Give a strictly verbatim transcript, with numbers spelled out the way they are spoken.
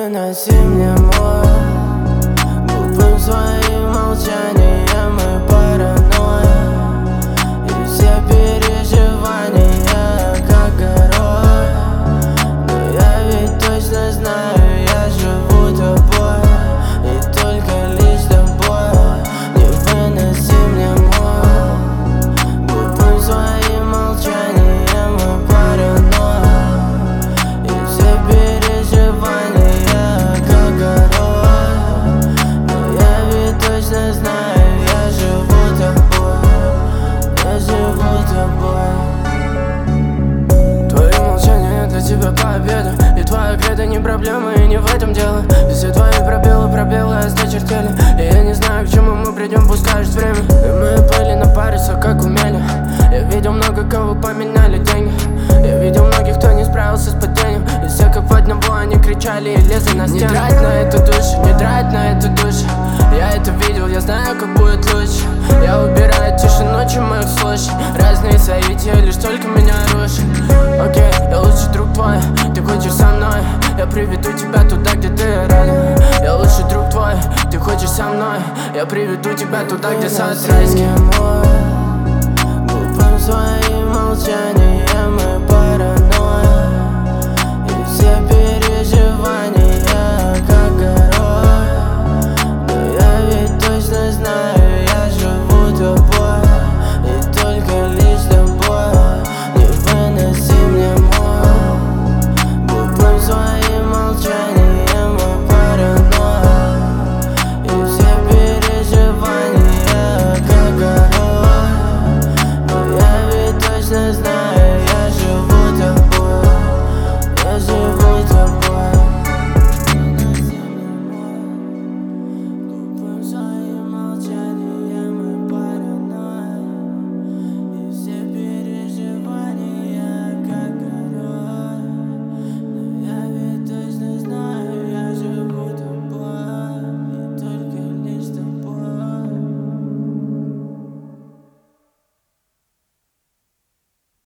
выноси мне мой глупым своим молчанием и паранойей, и все переживания как горой. Но я ведь точно знаю, я живу тобой, и только лишь тобой. Не выноси мне мой глупым своим молчанием и паранойей, и все переживания как горой. Но я ведь точно знаю, я живу тобой, я живу тобой. Твои молчания для тебя победа, и твоя кредо не проблема, и не в этом дело. Все твои пробелы, пробелы осточертели, и я не знаю, к чему мы придем, пускай ждет время. И мы были на паре, все как умели. Я видел много кого поменяли деньги, я видел многих, кто не справился с падением, и все как в одного они кричали и лезли на стену. Не трать на эту душу, не трать на эту душу. Я это видел, я знаю, как будет лучше. Я убираю тишину, чем их слушать. Разные события лишь только меня рушат. Окей, я лучший друг твой, ты хочешь со мной, я приведу тебя туда, где ты рядом. Я лучший друг твой, ты хочешь со мной, я приведу тебя туда, где сад райский. Глупым своим молчанием